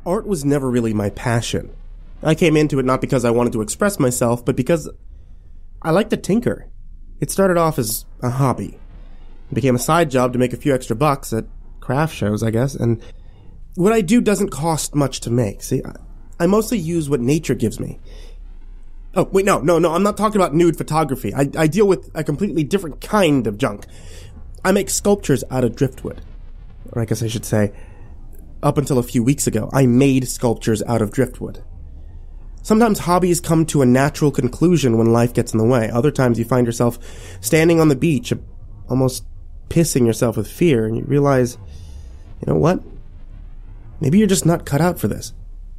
Art was never really my passion. I came into it not because I wanted to express myself, but because I like to tinker. It started off as a hobby. It became a side job to make a few extra bucks at craft shows, I guess, and what I do doesn't cost much to make. See, I mostly use what nature gives me. Oh, wait, no, I'm not talking about nude photography. I deal with a completely different kind of junk. I make sculptures out of driftwood. Or I guess I should say, up until a few weeks ago, I made sculptures out of driftwood. Sometimes hobbies come to a natural conclusion when life gets in the way. Other times you find yourself standing on the beach, almost pissing yourself with fear, and you realize, you know what? Maybe you're just not cut out for this.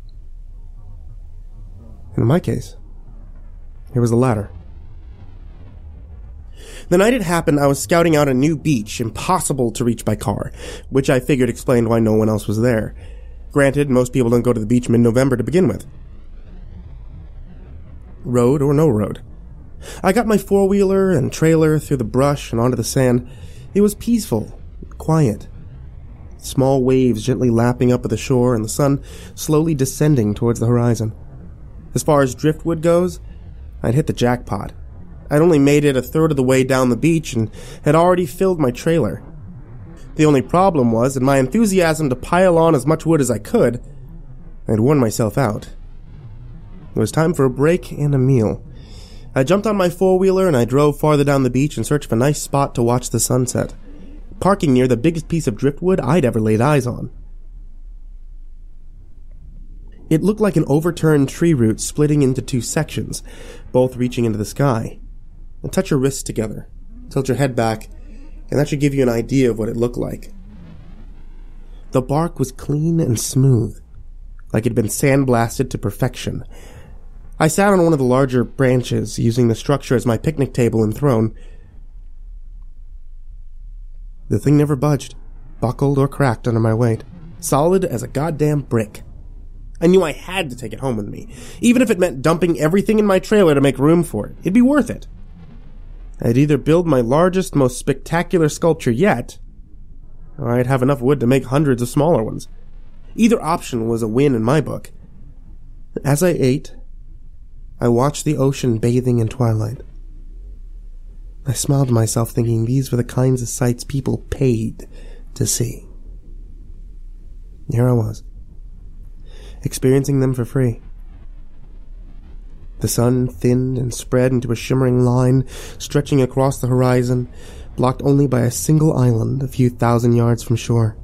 And in my case, it was the latter. The night it happened, I was scouting out a new beach, impossible to reach by car, which I figured explained why no one else was there. Granted, most people don't go to the beach mid-November to begin with. Road or no road. I got my four-wheeler and trailer through the brush and onto the sand. It was peaceful, quiet. Small waves gently lapping up at the shore and the sun slowly descending towards the horizon. As far as driftwood goes, I'd hit the jackpot. I'd only made it a third of the way down the beach and had already filled my trailer. The only problem was, in my enthusiasm to pile on as much wood as I could, I'd worn myself out. It was time for a break and a meal. I jumped on my four-wheeler and I drove farther down the beach in search of a nice spot to watch the sunset, parking near the biggest piece of driftwood I'd ever laid eyes on. It looked like an overturned tree root splitting into two sections, both reaching into the sky. And touch your wrists together, tilt your head back, and that should give you an idea of what it looked like. The bark was clean and smooth, like it had been sandblasted to perfection. I sat on one of the larger branches, using the structure as my picnic table and throne. The thing never budged, buckled or cracked under my weight, solid as a goddamn brick. I knew I had to take it home with me, even if it meant dumping everything in my trailer to make room for it. It'd be worth it. I'd either build my largest, most spectacular sculpture yet, or I'd have enough wood to make hundreds of smaller ones. Either option was a win in my book. As I ate, I watched the ocean bathing in twilight. I smiled to myself, thinking these were the kinds of sights people paid to see. Here I was, experiencing them for free. The sun thinned and spread into a shimmering line, stretching across the horizon, blocked only by a single island a few thousand yards from shore.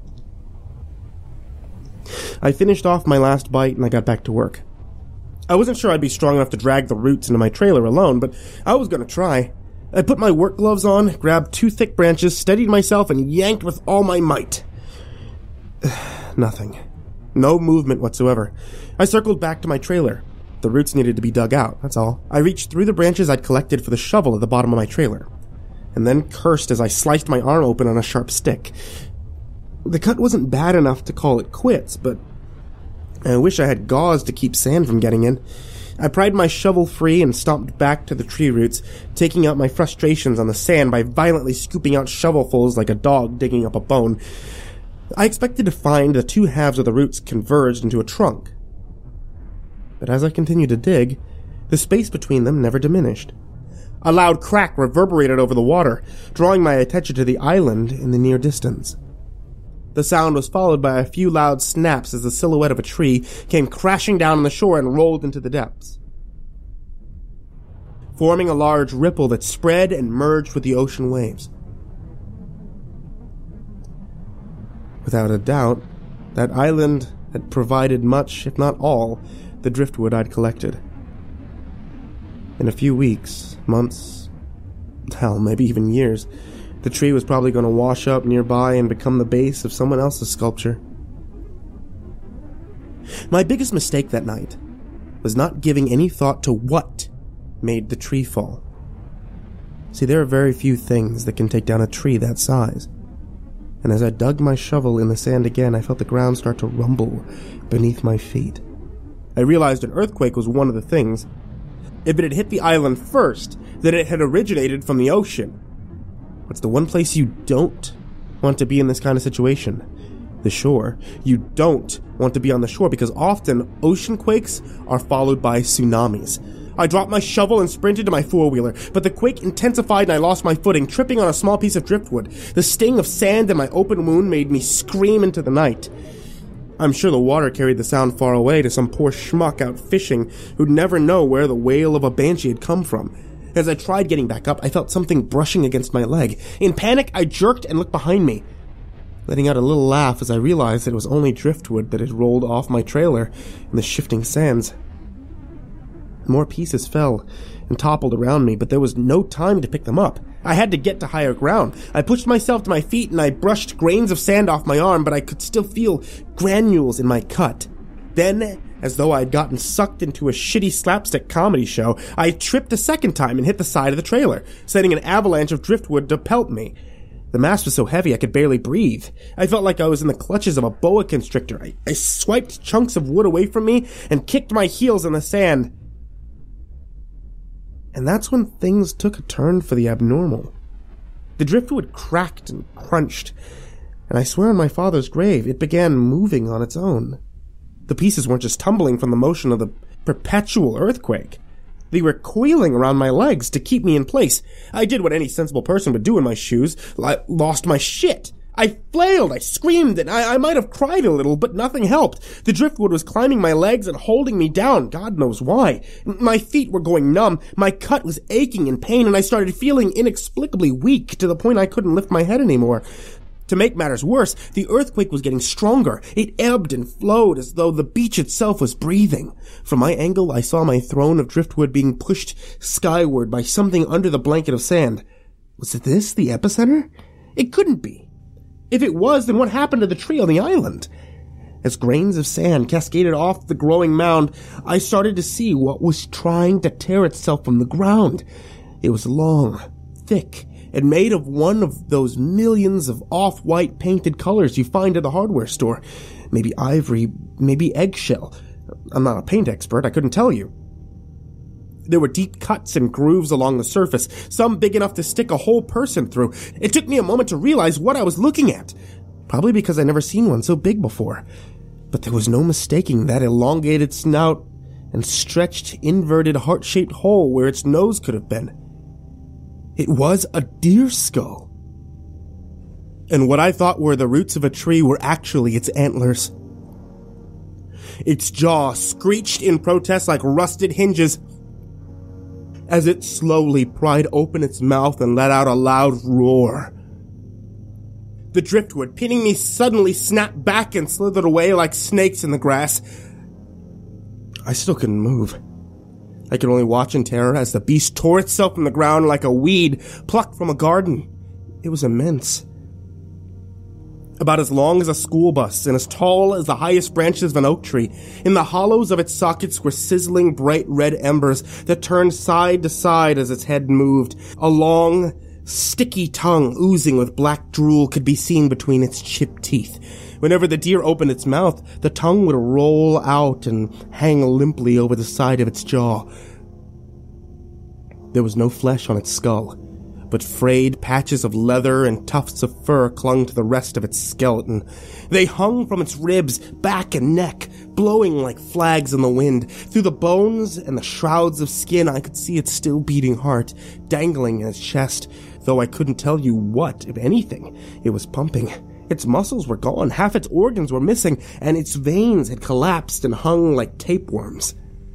I finished off my last bite and I got back to work. I wasn't sure I'd be strong enough to drag the roots into my trailer alone, but I was going to try. I put my work gloves on, grabbed two thick branches, steadied myself, and yanked with all my might. Nothing. No movement whatsoever. I circled back to my trailer. The roots needed to be dug out, that's all. I reached through the branches I'd collected for the shovel at the bottom of my trailer, and then cursed as I sliced my arm open on a sharp stick. The cut wasn't bad enough to call it quits, but I wish I had gauze to keep sand from getting in. I pried my shovel free and stomped back to the tree roots, taking out my frustrations on the sand by violently scooping out shovelfuls like a dog digging up a bone. I expected to find the two halves of the roots converged into a trunk. But as I continued to dig, the space between them never diminished. A loud crack reverberated over the water, drawing my attention to the island in the near distance. The sound was followed by a few loud snaps as the silhouette of a tree came crashing down on the shore and rolled into the depths, forming a large ripple that spread and merged with the ocean waves. Without a doubt, that island had provided much, if not all, the driftwood I'd collected. In a few weeks, months, hell, maybe even years, the tree was probably going to wash up nearby and become the base of someone else's sculpture. My biggest mistake that night was not giving any thought to what made the tree fall. See, there are very few things that can take down a tree that size. And as I dug my shovel in the sand again, I felt the ground start to rumble beneath my feet. I realized an earthquake was one of the things. If it had hit the island first, then it had originated from the ocean. What's the one place you don't want to be in this kind of situation? the shore. You don't want to be on the shore because often ocean quakes are followed by tsunamis. I dropped my shovel and sprinted to my four-wheeler, but the quake intensified and I lost my footing, tripping on a small piece of driftwood. The sting of sand in my open wound made me scream into the night. I'm sure the water carried the sound far away to some poor schmuck out fishing who'd never know where the wail of a banshee had come from. As I tried getting back up, I felt something brushing against my leg. In panic, I jerked and looked behind me, letting out a little laugh as I realized it was only driftwood that had rolled off my trailer in the shifting sands. More pieces fell and toppled around me, but there was no time to pick them up. I had to get to higher ground. I pushed myself to my feet and I brushed grains of sand off my arm, but I could still feel granules in my cut. Then, as though I had gotten sucked into a shitty slapstick comedy show, I tripped a second time and hit the side of the trailer, sending an avalanche of driftwood to pelt me. The mass was so heavy I could barely breathe. I felt like I was in the clutches of a boa constrictor. I swiped chunks of wood away from me and kicked my heels in the sand. And that's when things took a turn for the abnormal. The driftwood cracked and crunched, and I swear on my father's grave, it began moving on its own. The pieces weren't just tumbling from the motion of the perpetual earthquake. They were coiling around my legs to keep me in place. I did what any sensible person would do in my shoes. I lost my shit. I flailed, I screamed, and I might have cried a little, but nothing helped. The driftwood was climbing my legs and holding me down, God knows why. My feet were going numb, my cut was aching in pain, and I started feeling inexplicably weak to the point I couldn't lift my head anymore. To make matters worse, the earthquake was getting stronger. It ebbed and flowed as though the beach itself was breathing. From my angle, I saw my throne of driftwood being pushed skyward by something under the blanket of sand. Was this the epicenter? It couldn't be. If it was, then what happened to the tree on the island? As grains of sand cascaded off the growing mound, I started to see what was trying to tear itself from the ground. It was long, thick, and made of one of those millions of off-white painted colors you find at the hardware store. Maybe ivory, maybe eggshell. I'm not a paint expert, I couldn't tell you. There were deep cuts and grooves along the surface, some big enough to stick a whole person through. It took me a moment to realize what I was looking at, probably because I'd never seen one so big before. But there was no mistaking that elongated snout and stretched, inverted, heart-shaped hole where its nose could have been. It was a deer skull. And what I thought were the roots of a tree were actually its antlers. Its jaw screeched in protest like rusted hinges as it slowly pried open its mouth and let out a loud roar. The driftwood, pinning me, suddenly snapped back and slithered away like snakes in the grass. I still couldn't move. I could only watch in terror as the beast tore itself from the ground like a weed plucked from a garden. It was immense. About as long as a school bus and as tall as the highest branches of an oak tree. In the hollows of its sockets were sizzling bright red embers that turned side to side as its head moved. A long, sticky tongue oozing with black drool could be seen between its chipped teeth. Whenever the deer opened its mouth, the tongue would roll out and hang limply over the side of its jaw. There was no flesh on its skull, but frayed patches of leather and tufts of fur clung to the rest of its skeleton. They hung from its ribs, back and neck, blowing like flags in the wind. Through the bones and the shrouds of skin, I could see its still beating heart, dangling in its chest, though I couldn't tell you what, if anything, it was pumping. Its muscles were gone, half its organs were missing, and its veins had collapsed and hung like tapeworms.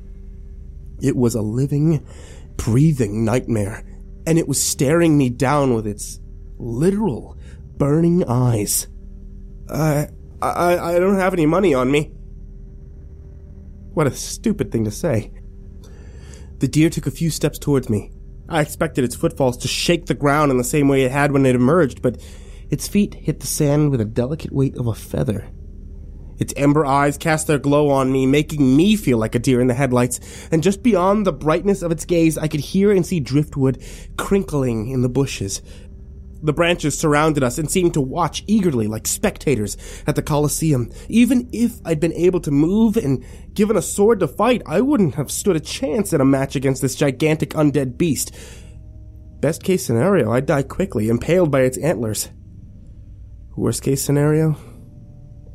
It was a living, breathing nightmare, and it was staring me down with its literal, burning eyes. I don't have any money on me. What a stupid thing to say. The deer took a few steps towards me. I expected its footfalls to shake the ground in the same way it had when it emerged, but its feet hit the sand with a delicate weight of a feather. Its ember eyes cast their glow on me, making me feel like a deer in the headlights, and just beyond the brightness of its gaze, I could hear and see driftwood crinkling in the bushes. The branches surrounded us and seemed to watch eagerly like spectators at the Colosseum. Even if I'd been able to move and given a sword to fight, I wouldn't have stood a chance in a match against this gigantic undead beast. Best case scenario, I'd die quickly, impaled by its antlers. Worst case scenario,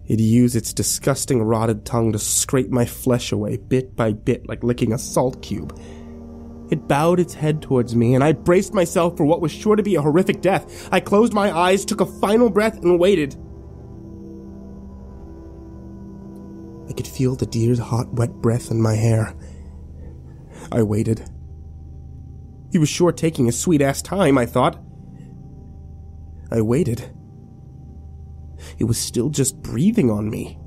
It used its disgusting rotted tongue to scrape my flesh away, bit by bit, like licking a salt cube. It bowed its head towards me, and I braced myself for what was sure to be a horrific death. I closed my eyes, took a final breath, and waited. I could feel the deer's hot, wet breath in my hair. I waited. He was sure taking his sweet-ass time, I thought. I waited. It was still just breathing on me.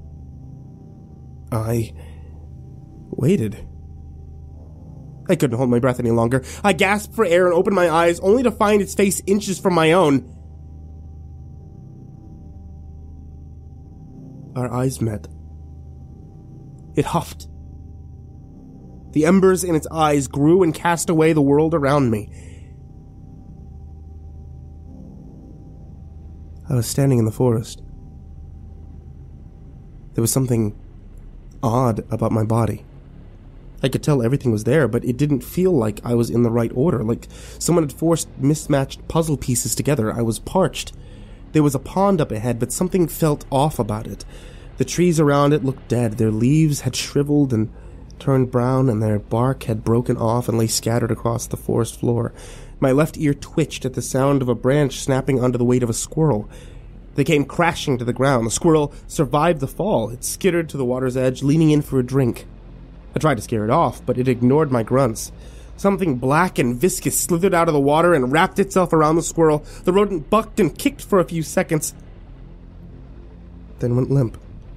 I waited. I couldn't hold my breath any longer. I gasped for air and opened my eyes, only to find its face inches from my own. Our eyes met. It huffed. The embers in its eyes grew and cast away the world around me. I was standing in the forest. There was something odd about my body. I could tell everything was there, but it didn't feel like I was in the right order, like someone had forced mismatched puzzle pieces together. I was parched. There was a pond up ahead, but something felt off about it. The trees around it looked dead. Their leaves had shriveled and turned brown, and their bark had broken off and lay scattered across the forest floor. My left ear twitched at the sound of a branch snapping under the weight of a squirrel. They came crashing to the ground. The squirrel survived the fall. It skittered to the water's edge, leaning in for a drink. I tried to scare it off, but it ignored my grunts. Something black and viscous slithered out of the water and wrapped itself around the squirrel. The rodent bucked and kicked for a few seconds, then went limp.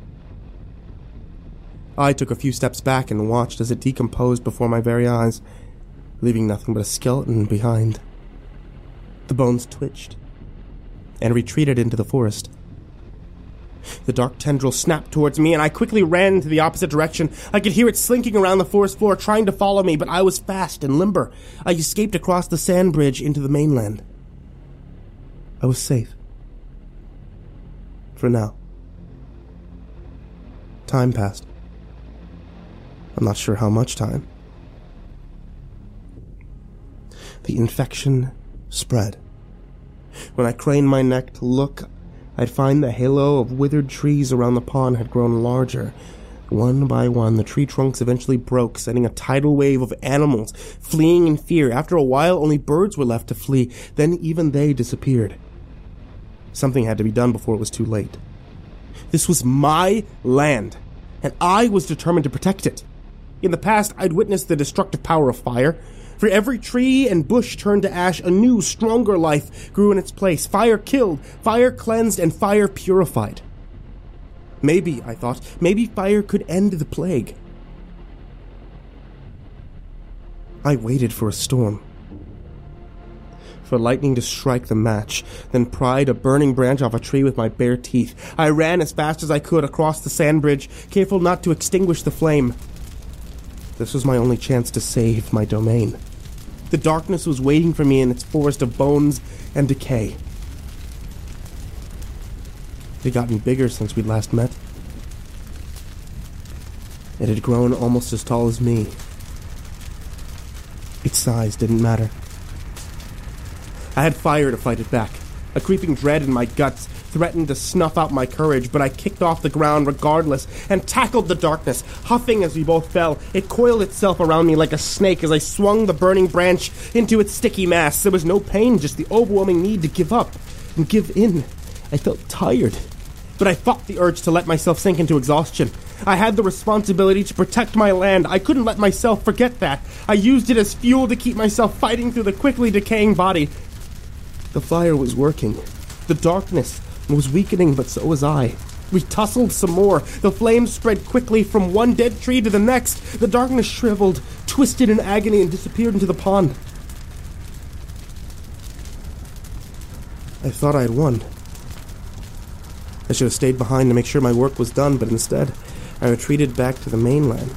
I took a few steps back and watched as it decomposed before my very eyes, leaving nothing but a skeleton behind. The bones twitched and retreated into the forest. The dark tendril snapped towards me, and I quickly ran into the opposite direction. I could hear it slinking around the forest floor, trying to follow me, but I was fast and limber. I escaped across the sand bridge into the mainland. I was safe. For now. Time passed. I'm not sure how much time. The infection spread. When I craned my neck to look, I'd find the halo of withered trees around the pond had grown larger. One by one, the tree trunks eventually broke, sending a tidal wave of animals fleeing in fear. After a while, only birds were left to flee. Then even they disappeared. Something had to be done before it was too late. This was my land, and I was determined to protect it. In the past, I'd witnessed the destructive power of fire. For every tree and bush turned to ash, a new, stronger life grew in its place. Fire killed, fire cleansed, and fire purified. Maybe, I thought, maybe fire could end the plague. I waited for a storm. For lightning to strike the match, then pried a burning branch off a tree with my bare teeth. I ran as fast as I could across the sand bridge, careful not to extinguish the flame. This was my only chance to save my domain. The darkness was waiting for me in its forest of bones and decay. It had gotten bigger since we'd last met. It had grown almost as tall as me. Its size didn't matter. I had fire to fight it back. A creeping dread in my guts threatened to snuff out my courage, but I kicked off the ground regardless and tackled the darkness. Huffing as we both fell, it coiled itself around me like a snake as I swung the burning branch into its sticky mass. There was no pain, just the overwhelming need to give up and give in. I felt tired, but I fought the urge to let myself sink into exhaustion. I had the responsibility to protect my land. I couldn't let myself forget that. I used it as fuel to keep myself fighting through the quickly decaying body. The fire was working. The darkness was weakening, but so was I. We tussled some more. The flames spread quickly from one dead tree to the next. The darkness shriveled, twisted in agony, and disappeared into the pond. I thought I had won. I should have stayed behind to make sure my work was done, but instead, I retreated back to the mainland.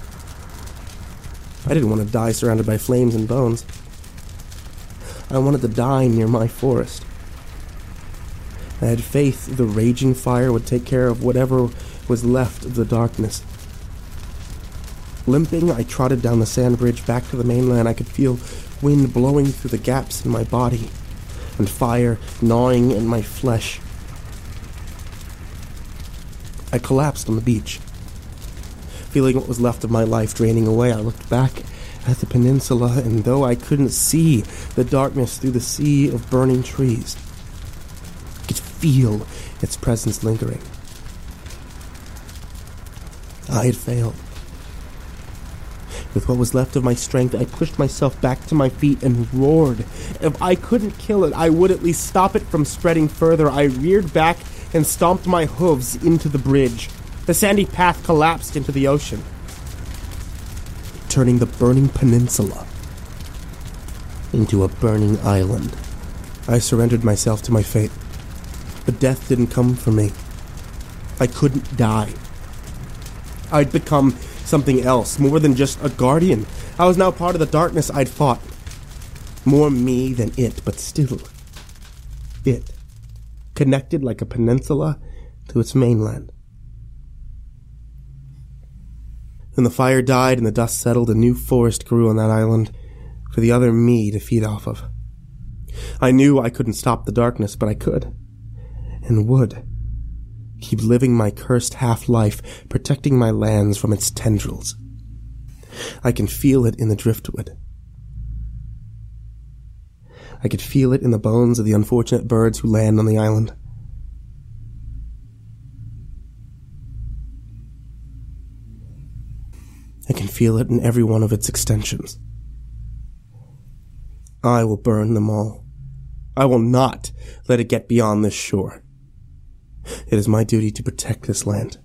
I didn't want to die surrounded by flames and bones. I wanted to die near my forest. I had faith the raging fire would take care of whatever was left of the darkness. Limping, I trotted down the sand bridge back to the mainland. I could feel wind blowing through the gaps in my body and fire gnawing in my flesh. I collapsed on the beach. Feeling what was left of my life draining away, I looked back at the peninsula, and though I couldn't see the darkness through the sea of burning trees, I could feel its presence lingering. I had failed. With what was left of my strength, I pushed myself back to my feet and roared. If I couldn't kill it, I would at least stop it from spreading further. I reared back and stomped my hooves into the bridge. The sandy path collapsed into the ocean, turning the burning peninsula into a burning island. I surrendered myself to my fate, but death didn't come for me. I couldn't die. I'd become something else, more than just a guardian. I was now part of the darkness I'd fought. More me than it, but still it, connected like a peninsula to its mainland. When the fire died and the dust settled, a new forest grew on that island for the other me to feed off of. I knew I couldn't stop the darkness, but I could, and would, keep living my cursed half-life, protecting my lands from its tendrils. I can feel it in the driftwood. I could feel it in the bones of the unfortunate birds who land on the island. I can feel it in every one of its extensions. I will burn them all. I will not let it get beyond this shore. It is my duty to protect this land.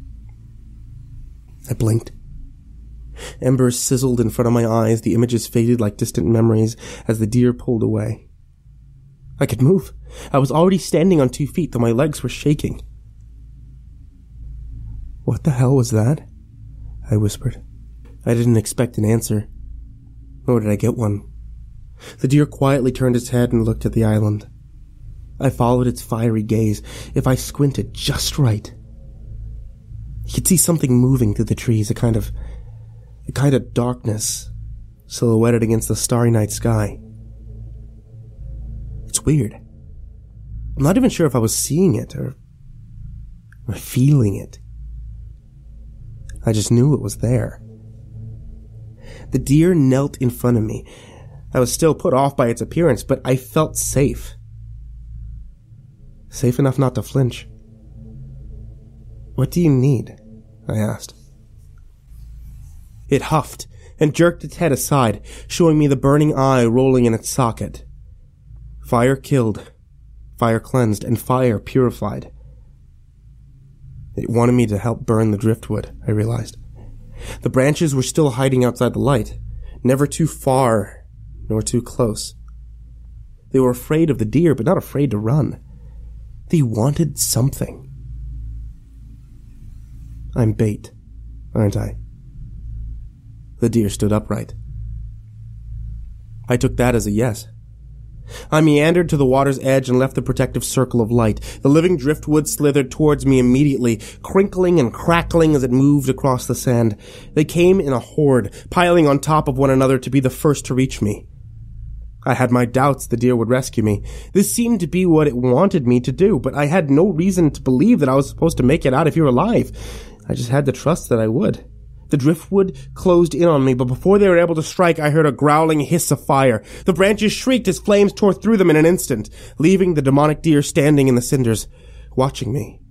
I blinked. Embers sizzled in front of my eyes. The images faded like distant memories as the deer pulled away. I could move. I was already standing on 2 feet, though my legs were shaking. "What the hell was that?" I whispered. I didn't expect an answer, nor did I get one. The deer quietly turned its head and looked at the island. I followed its fiery gaze. If I squinted just right, you could see something moving through the trees, a kind of darkness silhouetted against the starry night sky. It's weird. I'm not even sure if I was seeing it or feeling it. I just knew it was there. The deer knelt in front of me. I was still put off by its appearance, but I felt safe. Safe enough not to flinch. "What do you need?" I asked. It huffed and jerked its head aside, showing me the burning eye rolling in its socket. Fire killed, fire cleansed, and fire purified. It wanted me to help burn the driftwood, I realized. The branches were still hiding outside the light, never too far nor too close. They were afraid of the deer, but not afraid to run. They wanted something. I'm bait, aren't I? The deer stood upright. I took that as a yes. I meandered to the water's edge and left the protective circle of light. The living driftwood slithered towards me immediately, crinkling and crackling as it moved across the sand. They came in a horde, piling on top of one another to be the first to reach me. I had my doubts the deer would rescue me. This seemed to be what it wanted me to do, but I had no reason to believe that I was supposed to make it out of here alive. I just had to trust that I would. The driftwood closed in on me, but before they were able to strike, I heard a growling hiss of fire. The branches shrieked as flames tore through them in an instant, leaving the demonic deer standing in the cinders, watching me.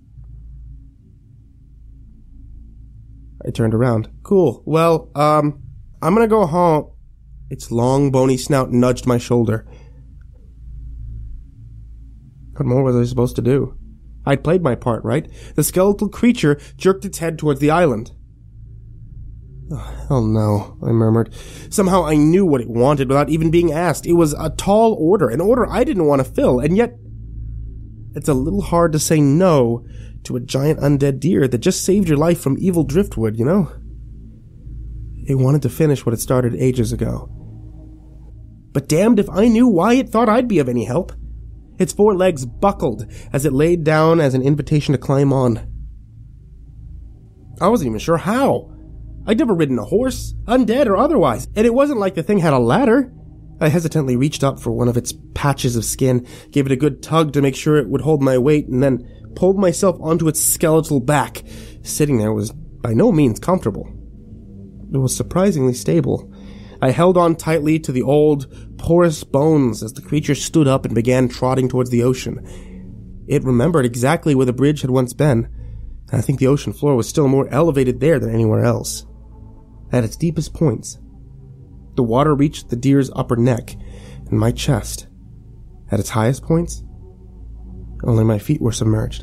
I turned around. Cool. Well, I'm gonna go home. Its long, bony snout nudged my shoulder. What more was I supposed to do? I'd played my part, right? The skeletal creature jerked its head towards the island. Oh, hell no, I murmured. Somehow I knew what it wanted without even being asked. It was a tall order, an order I didn't want to fill, and yet it's a little hard to say no to a giant undead deer that just saved your life from evil driftwood, you know? It wanted to finish what it started ages ago. But damned if I knew why it thought I'd be of any help. Its 4 legs buckled as it laid down as an invitation to climb on. I wasn't even sure how. I'd never ridden a horse, undead or otherwise, and it wasn't like the thing had a ladder. I hesitantly reached up for one of its patches of skin, gave it a good tug to make sure it would hold my weight, and then pulled myself onto its skeletal back. Sitting there was by no means comfortable. It was surprisingly stable. I held on tightly to the old, porous bones as the creature stood up and began trotting towards the ocean. It remembered exactly where the bridge had once been, and I think the ocean floor was still more elevated there than anywhere else. At its deepest points, the water reached the deer's upper neck and my chest. At its highest points, only my feet were submerged.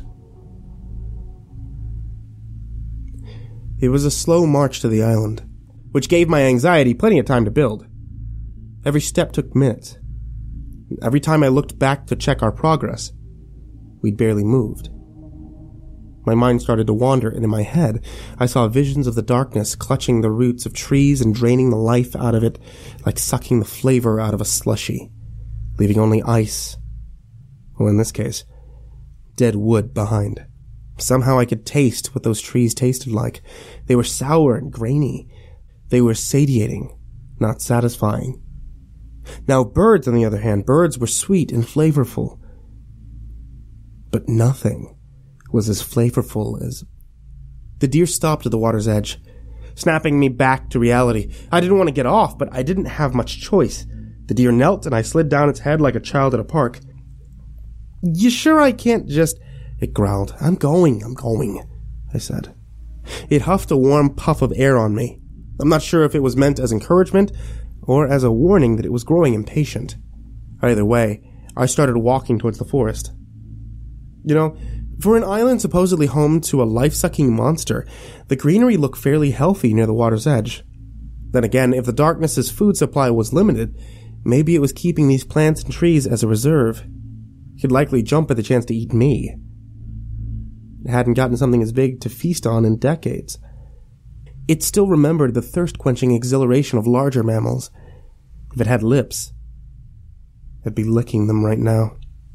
It was a slow march to the island, which gave my anxiety plenty of time to build. Every step took minutes. Every time I looked back to check our progress, we'd barely moved. My mind started to wander, and in my head, I saw visions of the darkness clutching the roots of trees and draining the life out of it like sucking the flavor out of a slushie, leaving only ice, or in this case, dead wood behind. Somehow I could taste what those trees tasted like. They were sour and grainy. They were satiating, not satisfying. Now birds, on the other hand, birds were sweet and flavorful. But nothing was as flavorful as... The deer stopped at the water's edge, snapping me back to reality. I didn't want to get off, but I didn't have much choice. The deer knelt, and I slid down its head like a child at a park. "You sure I can't just..." It growled. I'm going, I said. It huffed a warm puff of air on me. I'm not sure if it was meant as encouragement or as a warning that it was growing impatient. Either way, I started walking towards the forest. You know, for an island supposedly home to a life-sucking monster, the greenery looked fairly healthy near the water's edge. Then again, if the darkness's food supply was limited, maybe it was keeping these plants and trees as a reserve. It could likely jump at the chance to eat me. It hadn't gotten something as big to feast on in decades. It still remembered the thirst-quenching exhilaration of larger mammals. If it had lips, I'd be licking them right now.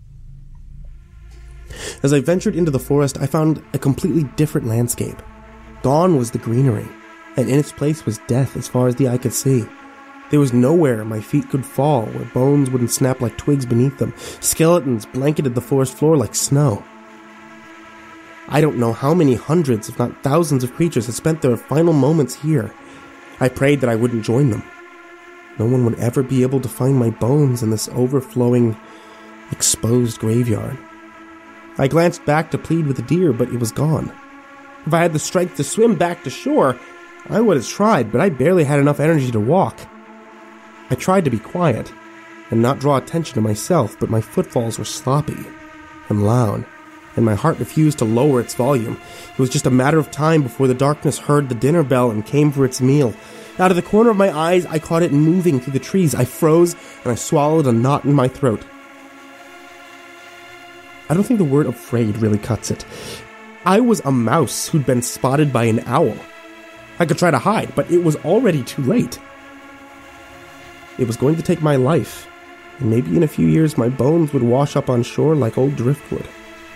As I ventured into the forest, I found a completely different landscape. Gone was the greenery, and in its place was death as far as the eye could see. There was nowhere my feet could fall, where bones wouldn't snap like twigs beneath them. Skeletons blanketed the forest floor like snow. I don't know how many hundreds, if not thousands of creatures had spent their final moments here. I prayed that I wouldn't join them. No one would ever be able to find my bones in this overflowing, exposed graveyard. I glanced back to plead with the deer, but it was gone. If I had the strength to swim back to shore, I would have tried, but I barely had enough energy to walk. I tried to be quiet and not draw attention to myself, but my footfalls were sloppy and loud, and my heart refused to lower its volume. It was just a matter of time before the darkness heard the dinner bell and came for its meal. Out of the corner of my eyes, I caught it moving through the trees. I froze, and I swallowed a knot in my throat. I don't think the word afraid really cuts it. I was a mouse who'd been spotted by an owl. I could try to hide, but it was already too late. It was going to take my life, and maybe in a few years my bones would wash up on shore like old driftwood.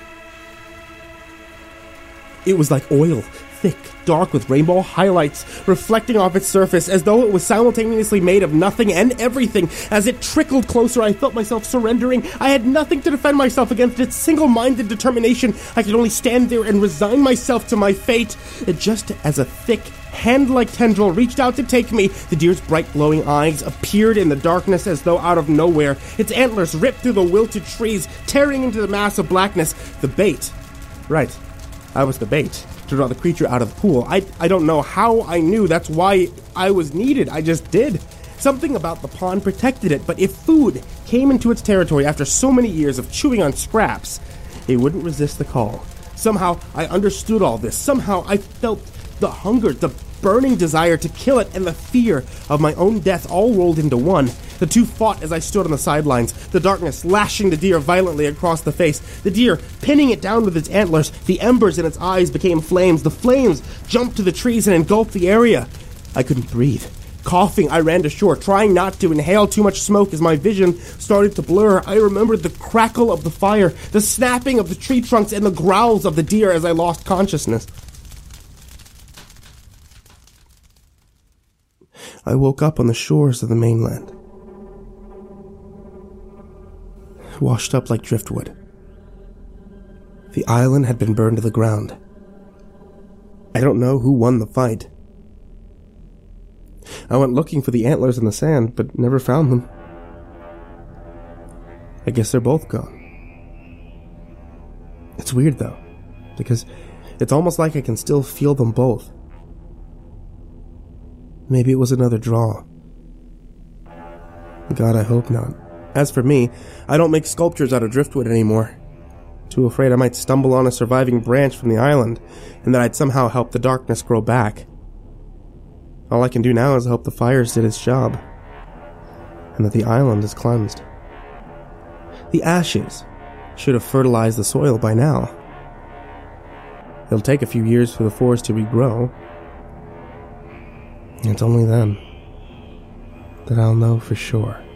It was like oil, thick, dark with rainbow highlights reflecting off its surface as though it was simultaneously made of nothing and everything. As it trickled closer, I felt myself surrendering. I had nothing to defend myself against its single-minded determination. I could only stand there and resign myself to my fate. And just as a thick, hand-like tendril reached out to take me, the deer's bright glowing eyes appeared in the darkness as though out of nowhere. Its antlers ripped through the wilted trees, tearing into the mass of blackness. The bait. Right. I was the bait to draw the creature out of the pool. I don't know how I knew that's why I was needed. I just did. Something about the pond protected it, but if food came into its territory after so many years of chewing on scraps, it wouldn't resist the call. Somehow I understood all this. Somehow I felt the hunger, the burning desire to kill it, and the fear of my own death all rolled into one. The two fought as I stood on the sidelines, the darkness lashing the deer violently across the face, the deer pinning it down with its antlers. The embers in its eyes became flames. The flames jumped to the trees and engulfed the area. I couldn't breathe. Coughing, I ran to shore, trying not to inhale too much smoke as my vision started to blur. I remembered the crackle of the fire, the snapping of the tree trunks, and the growls of the deer as I lost consciousness. I woke up on the shores of the mainland, washed up like driftwood. The island had been burned to the ground. I don't know who won the fight. I went looking for the antlers in the sand, but never found them. I guess they're both gone. It's weird, though, because it's almost like I can still feel them both. Maybe it was another draw. God, I hope not. As for me, I don't make sculptures out of driftwood anymore. Too afraid I might stumble on a surviving branch from the island, and that I'd somehow help the darkness grow back. All I can do now is hope the fires did its job, and that the island is cleansed. The ashes should have fertilized the soil by now. It'll take a few years for the forest to regrow. It's only then that I'll know for sure.